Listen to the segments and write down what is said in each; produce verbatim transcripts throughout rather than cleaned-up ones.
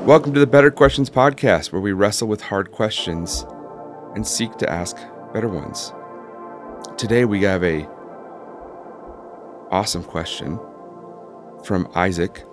Welcome to the Better Questions podcast, where we wrestle with hard questions and seek to ask better ones. Today we have a awesome question from Isaac.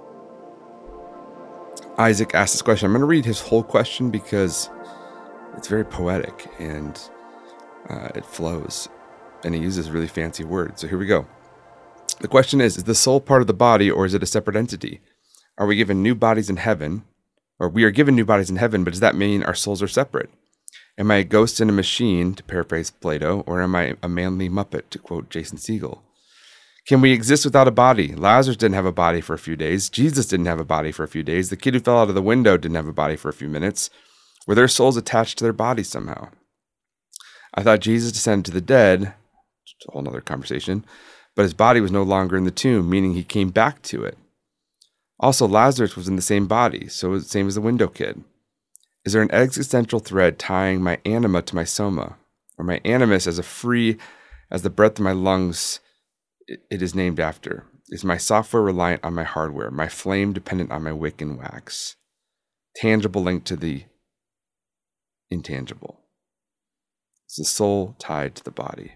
Isaac asked this question. I'm going to read his whole question because it's very poetic and uh, it flows, and he uses really fancy words. So here we go. The question is, is the soul part of the body, or is it a separate entity? Are we given new bodies in heaven, or we are given new bodies in heaven, but does that mean our souls are separate? Am I a ghost in a machine, to paraphrase Plato, or am I a manly muppet, to quote Jason Segel? Can we exist without a body? Lazarus didn't have a body for a few days. Jesus didn't have a body for a few days. The kid who fell out of the window didn't have a body for a few minutes. Were their souls attached to their bodies somehow? I thought Jesus descended to the dead, it's a whole other conversation, but his body was no longer in the tomb, meaning he came back to it. Also, Lazarus was in the same body, so it was the same as the window kid. Is there an existential thread tying my anima to my soma, or my animus as a free as the breath of my lungs it is named after? Is my software reliant on my hardware, my flame dependent on my wick and wax? Tangible link to the intangible. Is the soul tied to the body?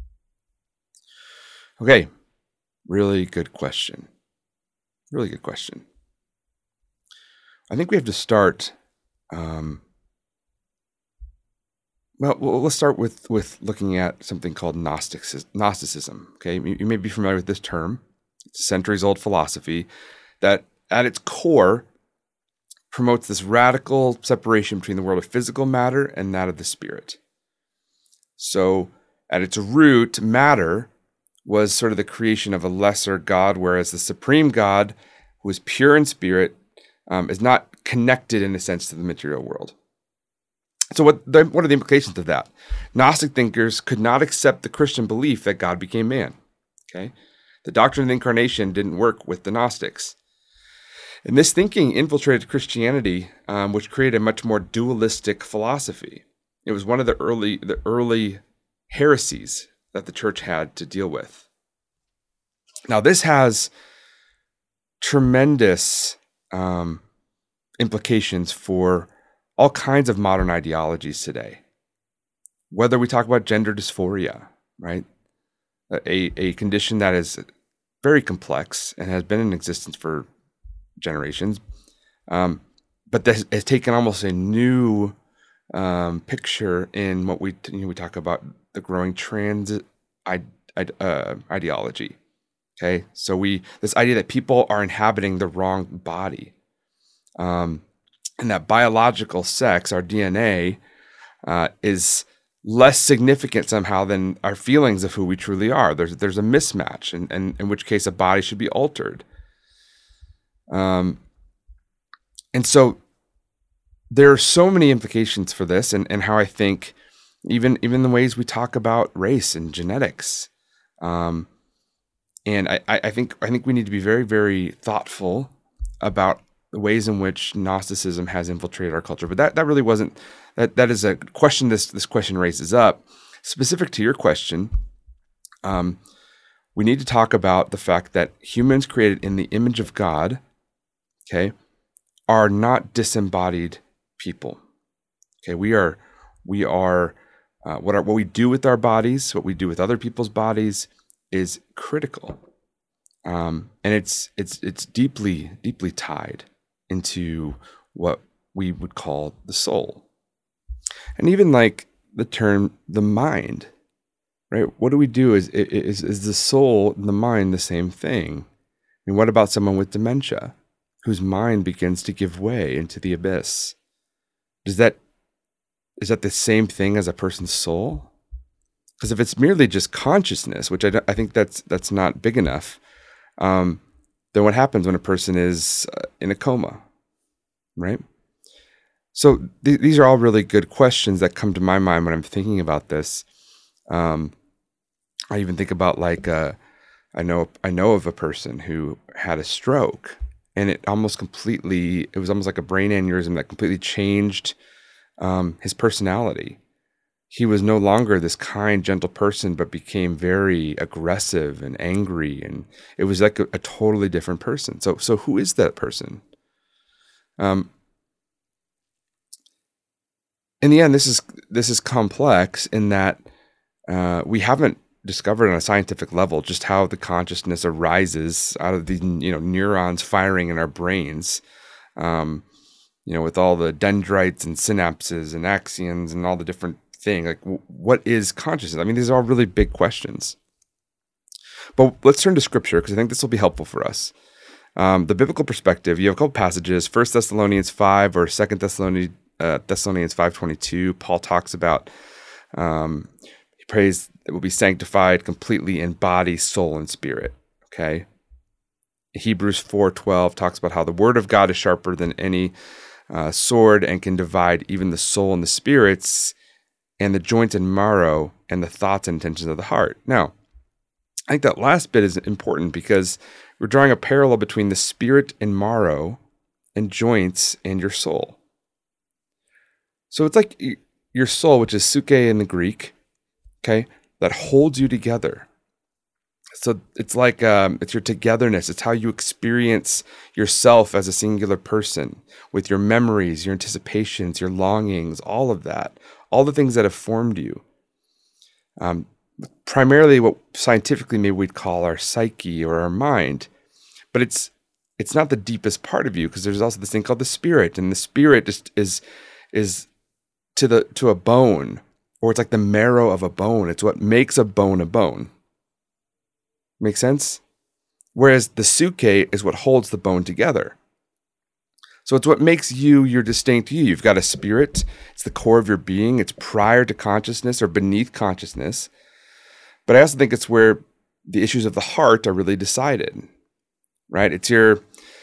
Okay, really good question. Really good question. I think we have to start, um, well, well, let's start with, with looking at something called Gnosticism. Gnosticism. Okay, you, you may be familiar with this term. It's a centuries-old philosophy that at its core promotes this radical separation between the world of physical matter and that of the spirit. So at its root, matter was sort of the creation of a lesser God, whereas the supreme God, who is pure in spirit, um, is not connected in a sense to the material world. So what, the, what are the implications of that? Gnostic thinkers could not accept the Christian belief that God became man. Okay, the doctrine of the incarnation didn't work with the Gnostics. And this thinking infiltrated Christianity, um, which created a much more dualistic philosophy. It was one of the early the early heresies that the church had to deal with. Now, this has tremendous um, implications for all kinds of modern ideologies today. Whether we talk about gender dysphoria, right? A, a condition that is very complex and has been in existence for generations, um, but that has taken almost a new um, picture in what we you know, we talk about the growing trans uh, ideology. Okay, so we this idea that people are inhabiting the wrong body, um, and that biological sex, our D N A, uh, is less significant somehow than our feelings of who we truly are. There's there's a mismatch, and, and in which case a body should be altered. Um, and so there are so many implications for this, and, and how I think even even the ways we talk about race and genetics. Um, and I, I think I think we need to be very, very thoughtful about the ways in which Gnosticism has infiltrated our culture. But that, that really wasn't, that that is a question this this question raises up. Specific to your question, um, we need to talk about the fact that humans created in the image of God, okay, are not disembodied people. Okay, we are we are uh, what are what we do with our bodies, what we do with other people's bodies is critical, um, and it's it's it's deeply deeply tied into what we would call the soul, and even like the term the mind, right? What do we do? Is is is the soul and the mind the same thing? I mean, what about someone with dementia, whose mind begins to give way into the abyss? Does that is that the same thing as a person's soul? Because if it's merely just consciousness, which I, don't, I think that's that's not big enough, um, then what happens when a person is uh, in a coma, right? So th- these are all really good questions that come to my mind when I'm thinking about this. Um, I even think about like uh, I know I know of a person who had a stroke, and it almost completely it was almost like a brain aneurysm that completely changed um, his personality. He was no longer this kind, gentle person, but became very aggressive and angry, and it was like a, a totally different person. So, so who is that person? Um, in the end, this is this is complex in that uh, we haven't discovered on a scientific level just how the consciousness arises out of the you know neurons firing in our brains. Um, you know, with all the dendrites and synapses and axons and all the different things. Like, w- what is consciousness? I mean, these are all really big questions. But let's turn to Scripture because I think this will be helpful for us. Um, the biblical perspective, you have a couple passages, First Thessalonians five or Second Thessalonians, uh, Thessalonians five twenty-two. Paul talks about, um, he prays that we'll be sanctified completely in body, soul, and spirit. Okay. Hebrews four twelve talks about how the word of God is sharper than any uh, sword and can divide even the soul and the spirits and the joint and marrow and the thoughts and intentions of the heart. Now, I think that last bit is important because we're drawing a parallel between the spirit and marrow and joints and your soul. So it's like your soul, which is suke in the Greek, okay, that holds you together. So it's like um, it's your togetherness. It's how you experience yourself as a singular person with your memories, your anticipations, your longings, all of that, all the things that have formed you. Um, primarily what scientifically maybe we'd call our psyche or our mind, but it's it's not the deepest part of you because there's also this thing called the spirit, and the spirit just is is to the to a bone, or it's like the marrow of a bone. It's what makes a bone a bone. Make sense? Whereas the suke is what holds the bone together. So it's what makes you your distinct you. You've got a spirit. It's the core of your being. It's prior to consciousness or beneath consciousness. But I also think it's where the issues of the heart are really decided, right? It's your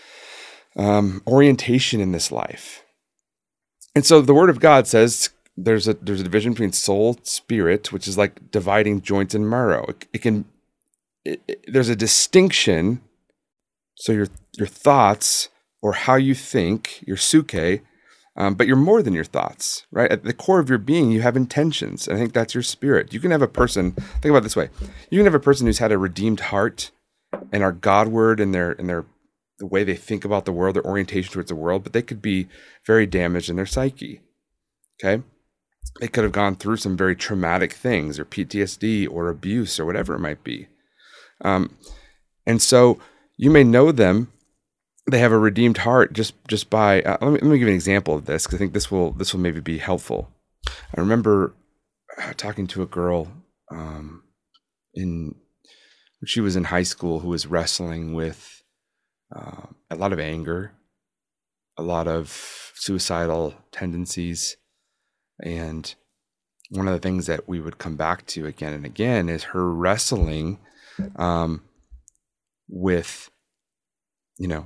um, orientation in this life. And so the Word of God says there's a there's a division between soul, spirit, which is like dividing joints and marrow. It, it can It, it, there's a distinction. So your your thoughts or how you think, your suke, um, but you're more than your thoughts, right? At the core of your being, you have intentions. And I think that's your spirit. You can have a person, think about it this way. You can have a person who's had a redeemed heart and are Godward in their in their the way they think about the world, their orientation towards the world, but they could be very damaged in their psyche. Okay? They could have gone through some very traumatic things or P T S D or abuse or whatever it might be. Um, and so you may know them, they have a redeemed heart just, just by, uh, let me, let me give you an example of this, because I think this will, this will maybe be helpful. I remember talking to a girl, um, in, when she was in high school, who was wrestling with, uh, a lot of anger, a lot of suicidal tendencies. And one of the things that we would come back to again and again is her wrestling Um, with, you know,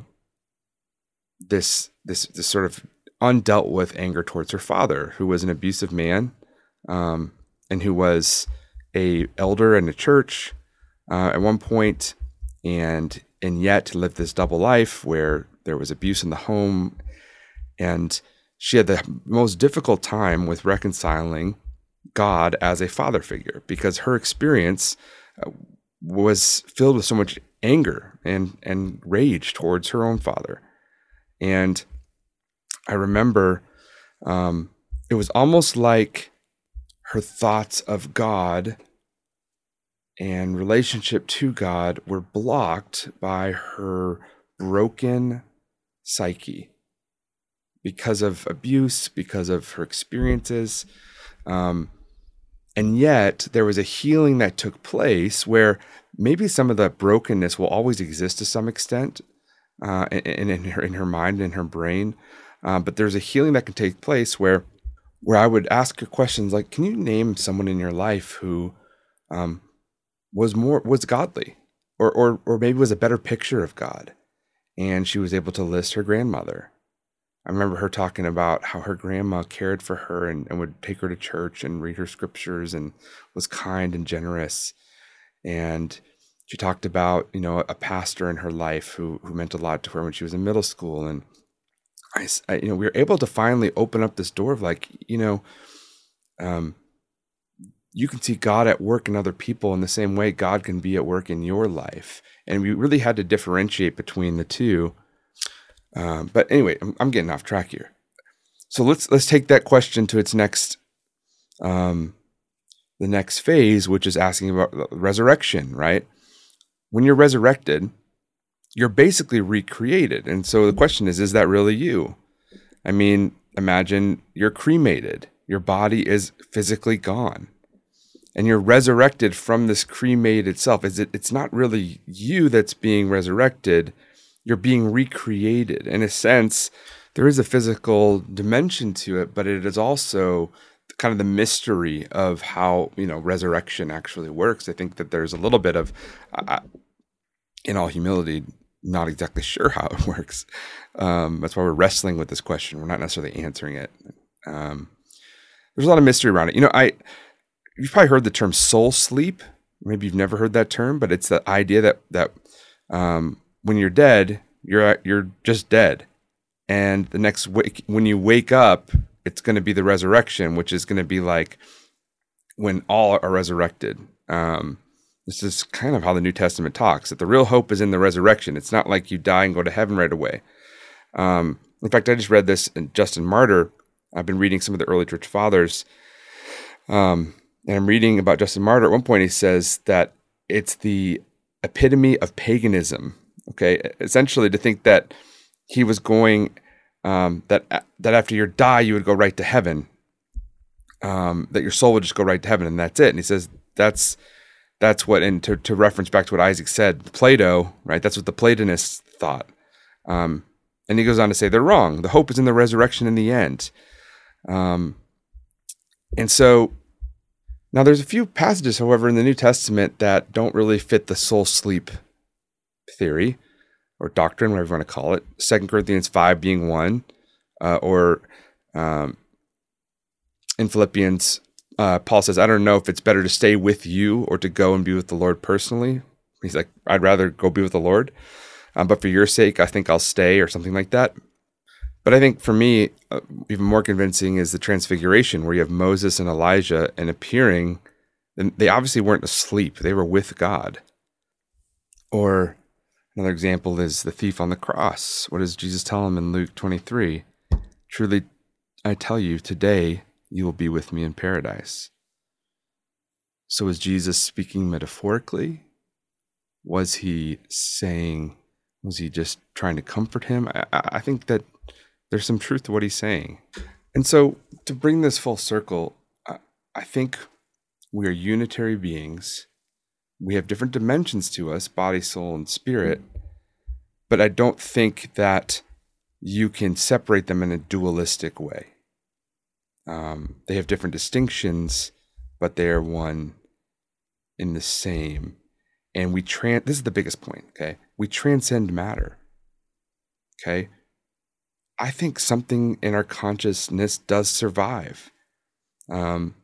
this this this sort of undealt with anger towards her father, who was an abusive man, um, and who was a elder in a church uh, at one point, and and yet lived this double life where there was abuse in the home, and she had the most difficult time with reconciling God as a father figure because her experience Uh, was filled with so much anger and, and rage towards her own father. And I remember um, it was almost like her thoughts of God and relationship to God were blocked by her broken psyche because of abuse, because of her experiences. Um, And yet there was a healing that took place where maybe some of that brokenness will always exist to some extent uh, in, in her in her mind and in her brain. Uh, but there's a healing that can take place where where I would ask her questions like, can you name someone in your life who um, was more was godly or, or or maybe was a better picture of God? And she was able to list her grandmother. I remember her talking about how her grandma cared for her and, and would take her to church and read her scriptures and was kind and generous. And she talked about, you know, a pastor in her life who who meant a lot to her when she was in middle school. And I, I you know, we were able to finally open up this door of like, you know, um, you can see God at work in other people in the same way God can be at work in your life. And we really had to differentiate between the two. Um, but anyway, I'm, I'm getting off track here. So let's let's take that question to its next, um, the next phase, which is asking about resurrection, right? When you're resurrected, you're basically recreated. And so the question is, is that really you? I mean, imagine you're cremated. Your body is physically gone. And you're resurrected from this cremated self. Is it? It's not really you that's being resurrected. You're being recreated. In a sense, there is a physical dimension to it, but it is also kind of the mystery of how, you know, resurrection actually works. I think that there's a little bit of, uh, in all humility, not exactly sure how it works. Um, that's why we're wrestling with this question. We're not necessarily answering it. Um, there's a lot of mystery around it. You know, I you've probably heard the term soul sleep. Maybe you've never heard that term, but it's the idea that that um, when you're dead, you're you're just dead, and the next wake, when you wake up, it's going to be the resurrection, which is going to be like when all are resurrected. Um, This is kind of how the New Testament talks, that the real hope is in the resurrection. It's not like you die and go to heaven right away. Um, in fact, I just read this in Justin Martyr. I've been reading some of the early church fathers. Um, and I'm reading about Justin Martyr. At one point, he says that it's the epitome of paganism. Okay, essentially to think that he was going, um, that, that after you die, you would go right to heaven, um, that your soul would just go right to heaven, and that's it. And he says that's... That's what, and to, to reference back to what Isaac said, Plato, right? That's what the Platonists thought. Um, and he goes on to say they're wrong. The hope is in the resurrection in the end. Um, and so now there's a few passages, however, in the New Testament that don't really fit the soul sleep theory or doctrine, whatever you want to call it. Second Corinthians five being one, uh, or um, in Philippians, Uh, Paul says, I don't know if it's better to stay with you or to go and be with the Lord personally. He's like, I'd rather go be with the Lord. Um, but for your sake, I think I'll stay, or something like that. But I think for me, uh, even more convincing is the Transfiguration, where you have Moses and Elijah and appearing. And they obviously weren't asleep. They were with God. Or another example is the thief on the cross. What does Jesus tell him in Luke twenty-three? Truly, I tell you, today you will be with me in paradise. So was Jesus speaking metaphorically? Was he saying, was he just trying to comfort him? I, I think that there's some truth to what he's saying. And so to bring this full circle, I, I think we are unitary beings. We have different dimensions to us, body, soul, and spirit. But I don't think that you can separate them in a dualistic way. Um, they have different distinctions, but they're one in the same. And we tran this is the biggest point, okay? We transcend matter. Okay? I think something in our consciousness does survive. Um,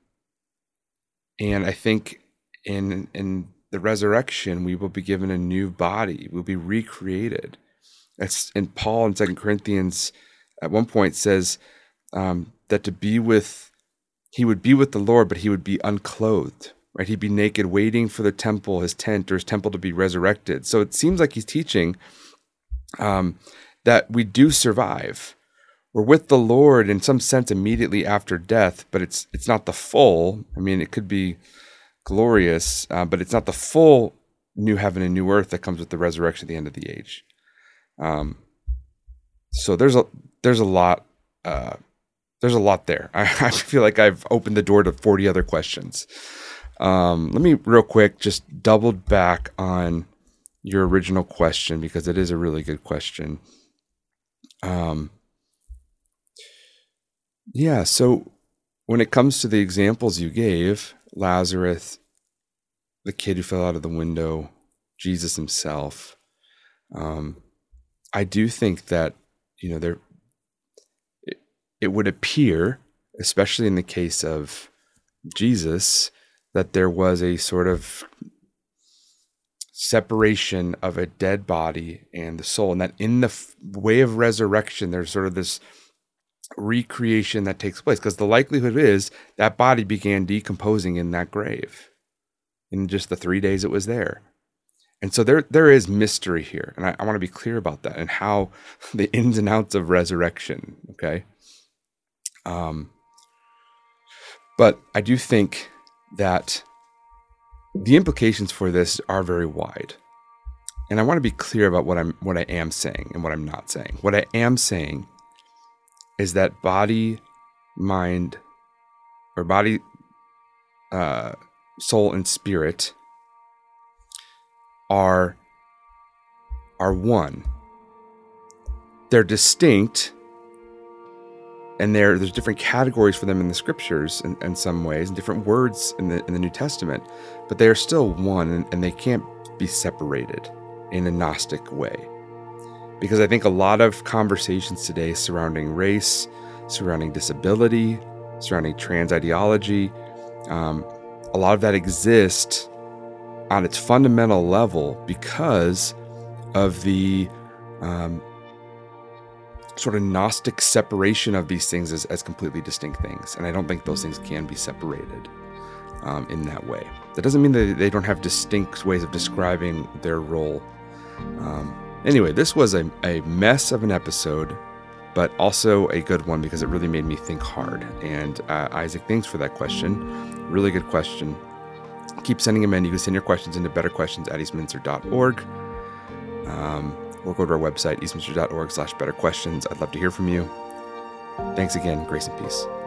and I think in in the resurrection, we will be given a new body. We'll be recreated. That's, and Paul in Second Corinthians at one point says, um, that to be with, he would be with the Lord, but he would be unclothed, right? He'd be naked, waiting for the temple, his tent, or his temple to be resurrected. So it seems like he's teaching um, that we do survive. We're with the Lord in some sense immediately after death, but it's it's not the full. I mean, it could be glorious, uh, but it's not the full new heaven and new earth that comes with the resurrection at the end of the age. Um, so there's a there's a lot. Uh, There's a lot there. I, I feel like I've opened the door to forty other questions. Um, let me real quick just double back on your original question, because it is a really good question. Um, yeah, so when it comes to the examples you gave, Lazarus, the kid who fell out of the window, Jesus himself, um, I do think that, you know, there. It would appear, especially in the case of Jesus, that there was a sort of separation of a dead body and the soul, and that in the f- way of resurrection, there's sort of this recreation that takes place, because the likelihood is that body began decomposing in that grave in just the three days it was there. And so there there is mystery here. And I, I want to be clear about that and how the ins and outs of resurrection, okay? Um, but I do think that the implications for this are very wide. And I want to be clear about what I'm what I am saying and what I'm not saying. What I am saying is that body, mind, or body, uh, soul, and spirit are, are one. They're distinct, and there there's different categories for them in the scriptures in, in some ways, and different words in the in the New Testament, but they are still one, and, and they can't be separated in a Gnostic way. Because I think a lot of conversations today surrounding race, surrounding disability, surrounding trans ideology, um, a lot of that exists on its fundamental level because of the um, sort of Gnostic separation of these things as, as completely distinct things. And I don't think those things can be separated um, in that way. That doesn't mean that they don't have distinct ways of describing their role. Um, anyway, this was a, a mess of an episode, but also a good one because it really made me think hard. And uh, Isaac, thanks for that question. Really good question. Keep sending them in. You can send your questions into betterquestions at eastminster dot org. Um, or go to our website, eastminster dot org slash betterquestions. I'd love to hear from you. Thanks again. Grace and peace.